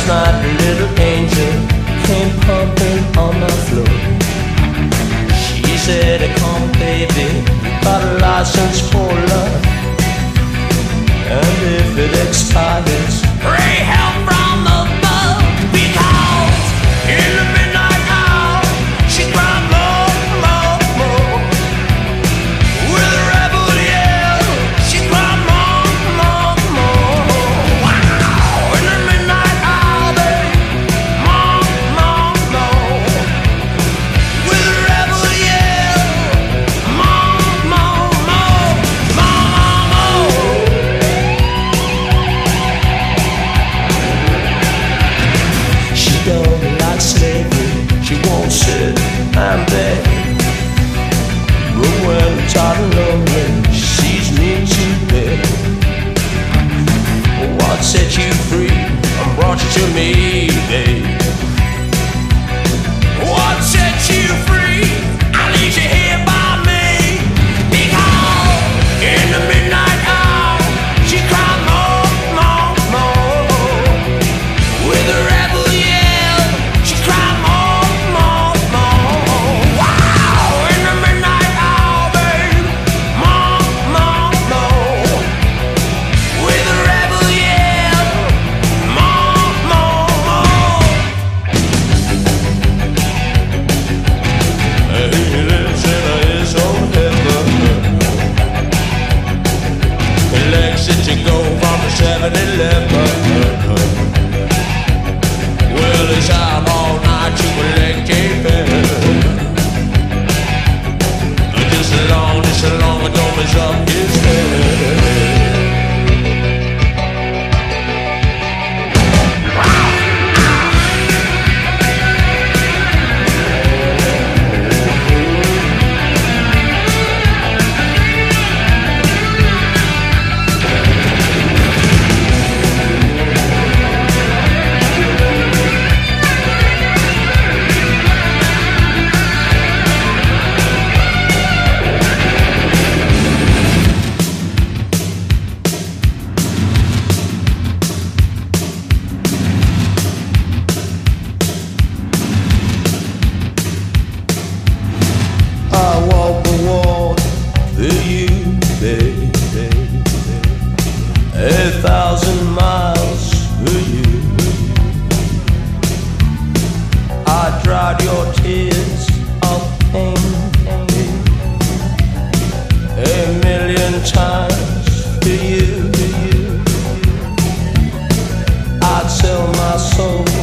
night a little angel came pumping on my floor. She said, come baby, you got a license for love, and if it expires, pray help from above. Because in the midnight hour she cried more, more, more. With a rebel yell she cried more, more, more. Wow! In the midnight hour, babe, more, more, more. With a rebel yell, more, more, more, more, more. She don't like slavery, she won't sit and beg. But when I'm tired and lonely, she sees me to bed. What set you free and brought you to me, babe? What set you free? I leave you here by me. Because in the midnight hour she cried more, more, more. With a rebel yell she cried more, more, more. Wow! In the midnight hour, babe, more, more, more. With a rebel yell, more, more, more. He lives in his own heaven. Lexington go from the 7-Eleven. Well, he's out all night to collect a bed. Just as long as dome is up his head. I walk the walk for you, baby. 1,000 miles for you. I dried your tears of pain 1,000,000 times for you. I'd sell my soul